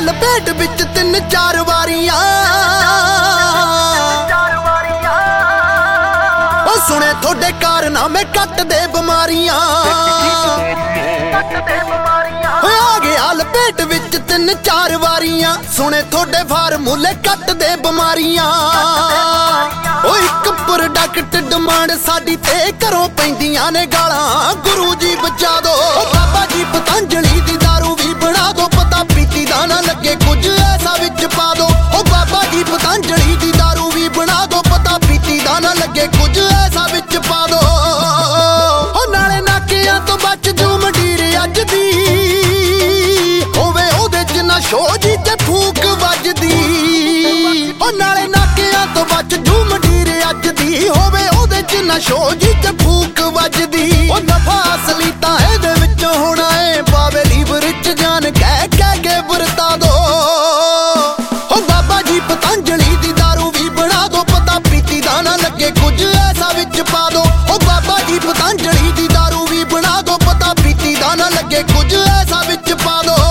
ਲਪੇਟ ਵਿੱਚ 3-4 ਵਾਰੀਆਂ ਉਹ ਸੁਣੇ ਤੁਹਾਡੇ ਕਾਰਨਾਮੇ ਕੱਟਦੇ ਬਿਮਾਰੀਆਂ ਆ ਗਿਆ ਲਪੇਟ ਵਿੱਚ 3-4 ਵਾਰੀਆਂ ਸੁਣੇ ਤੁਹਾਡੇ ਫਾਰਮੂਲੇ ਕੱਟਦੇ ਬਿਮਾਰੀਆਂ ਉਹ ਇੱਕ ਪ੍ਰੋਡਕਟ ਡਿਮਾਂਡ ਸਾਡੀ ਤੇ ਘਰੋਂ ਪੈਂਦੀਆਂ ਨੇ ਗਾਲਾਂ ਗੁਰੂ ਜੀ ਬਚਾ ਦੋ ਬਾਬਾ ਜੀ ਪਤੰਜਲੀ ਦੀ ਦਾਰੂ ਵੀ ਬਣਾ ਦੋ ਪਤਾ ਪੀਤੀ ਦਾ ਨਾ ਲੱਗੇ ਕੁਝ ਐਸਾ ਵਿੱਚ ਪਾ ਦੋ ਉਹ ਬਾਬਾ ਜੀ ਪਤੰਜਲੀ ਦੀ ਦਾਰੂ ਵੀ ਬਣਾ ਦੋ ਪਤਾ ਪੀਤੀ ਦਾ ਨਾ ਲੱਗੇ ਕੁਝ ਐਸਾ ਵਿੱਚ ਪਾ ਦੋ ਉਹ ਨਾਲੇ ਨਾਕਿਆਂ ਤੋਂ ਬਚ ਜੂ ਮੰਡੀਰ ਅੱਜ ਦੀ ਹੋਵੇ ਉਹਦੇ ਚ ਨਾ ਸ਼ੋਜੀ ਤੇ ਫੂਕ ਵੱਜਦੀ ਉਹ ਨਾਲੇ ਨਾਕਿਆਂ ਤੋਂ ਬਚ ਜੂ ਮੰਡੀਰ ਅੱਜ ਦੀ ਹੋਵੇ ਉਹਦੇ ਚ ਨਾ ਸ਼ੋਜੀ ਤੇ ਫੂਕ ਵੱਜਦੀ ਉਹ ਨਫਾ ਅਸਲੀ ਤਾਂ ਇਹਦੇ ਵਿੱਚ ਹੋਣਾ ਏ ਪਾਵੇ ਲੀਵਰ ਵਿੱਚ ਜਾਨ ਕਹਿ ਕੇ ਵਰਤਾ ਦੋ ਉਹ ਬਾਬਾ ਜੀ ਪਤੰਜਲੀ ਦੀ ਦਾਰੂ ਵੀ ਬਣਾ ਦੋ ਪਤਾ ਪੀਤੀ ਦਾ ਨਾ ਲੱਗੇ ਕੁਝ ਐਸਾ ਵਿੱਚ ਪਾ ਦੋ ਉਹ ਬਾਬਾ ਜੀ ਪਤੰਜਲੀ ਦੀ ਦਾਰੂ ਵੀ ਬਣਾ ਦੋ ਪਤਾ ਪੀਤੀ ਦਾ ਨਾ ਲੱਗੇ ਕੁਝ ਐਸਾ ਵਿੱਚ ਪਾ ਦੋ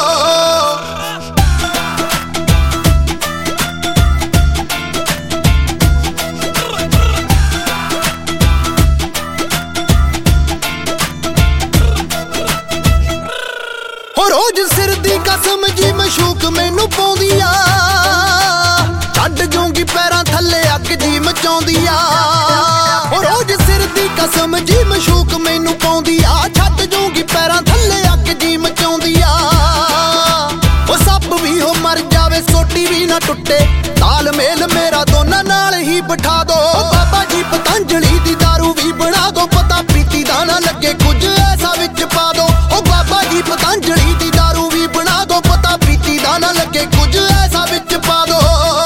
ਰੋਜ਼ ਸਿਰ ਦੀ ਕਸਮ ਜੀ ਮਸ਼ੂਕ ਮੈਨੂੰ ਪਾਉਂਦੀ ਆ ਛੱਡ ਜੂੰਗੀ ਪੈਰਾਂ ਥੱਲੇ ਅੱਗ ਜੀ ਮਚਾਉਂਦੀ ਆ ਰੋਜ਼ ਸਿਰ ਦੀ ਕਸਮ ਜੀ ਮਸ਼ੂਕ ਮੈਨੂੰ ਪਾਉਂਦੀ ਆ ਛੱਡ ਜੂੰਗੀ ਪੈਰਾਂ ਥੱਲੇ ਅੱਗ ਜੀ ਮਚਾਉਂਦੀ ਆ ਉਹ ਸੱਪ ਵੀ ਹੋ ਮਰ ਜਾਵੇ ਸੋਟੀ ਵੀ ਨਾ ਟੁੱਟੇ ਤਾਲਮੇਲ ਮੇਰਾ ਦੋਨਾਂ ਨਾਲ ਹੀ ਬਿਠਾ ਦੋ ਬਾਬਾ ਜੀ ਪਤੰਜਲੀ ਦੀ ਦਾਰੂ ਵੀ ਬਣਾ ਦੋ ਪਤਾ ਪੀਤੀ ਦਾ ਨਾ ਲੱਗੇ ਕੁਝ ਐਸਾ ਵਿੱਚ ਪਾ ਦੋ ਉਹ ਬਾਬਾ ਜੀ ਪਤੰਜਲੀ ਦੀ ਦਾਰੂ ਵੀ ਬਣਾ ਦੋ ਪਤਾ ਪੀਤੀ ਦਾ ਨਾ ਲੱਗੇ ਕੁਝ ਐਸਾ ਵਿੱਚ ਪਾ ਦੋ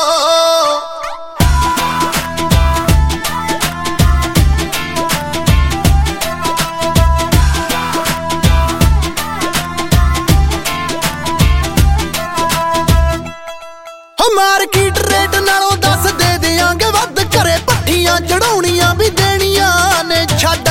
ਮਾਰਕੀਟ ਰੇਟ ਨਾਲੋਂ 10 ਦੇ ਦਿਆਂਗੇ ਵੱਧ ਘਰੇ ਪੱਠੀਆਂ ਚੜਾਉਣੀਆਂ ਵੀ ਦੇਣੀਆਂ ਨੇ ਛੱਡ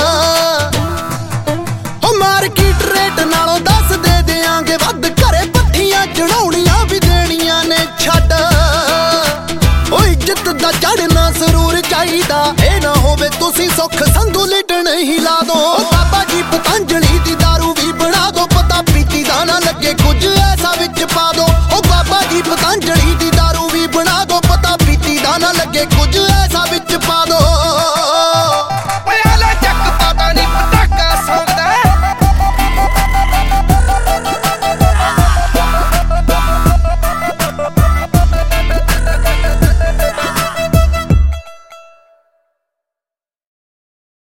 ਮਾਰਕੀਟ ਰੇਟ ਨਾਲੋਂ 10 ਦੇ ਦਿਆਂਗੇ ਵੱਧ ਘਰੇ ਪੱਠੀਆਂ ਚੜਾਉਣੀਆਂ ਵੀ ਦੇਣੀਆਂ ਨੇ ਛੱਡ ਉਹ ਇੱਜ਼ਤ ਦਾ ਚੜਨਾ ਜ਼ਰੂਰ ਚਾਹੀਦਾ ਇਹ ਨਾ ਹੋਵੇ ਤੁਸੀਂ ਸੁੱਖ ਸੰਧੂ ਲਿਟਣ ਹੀ ਲਾ ਦੋ ਬਾਬਾ ਜੀ ਪਤੰਜਲੀ ਦੀ ਦਾਰੂ ਵੀ ਬਣਾ ਦੋ ਪਤਾ ਪੀਤੀ ਦਾ ਨਾ ਲੱਗੇ ਕੁਝ ਐਸਾ ਵਿੱਚ ਪਾ ਦੋ ਉਹ ਬਾਬਾ ਜੀ ਪਤੰਜਲੀ